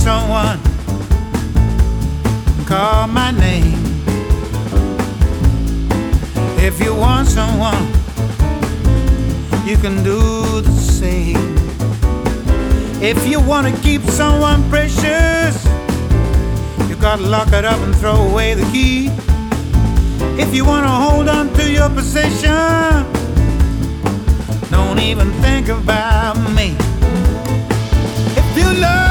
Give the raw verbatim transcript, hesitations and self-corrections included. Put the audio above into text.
someone, call my name. If you want someone, you can do the same. If you want to keep someone precious, you gotta lock it up and throw away the key. If you want to hold on to your position, don't even think about me. If you love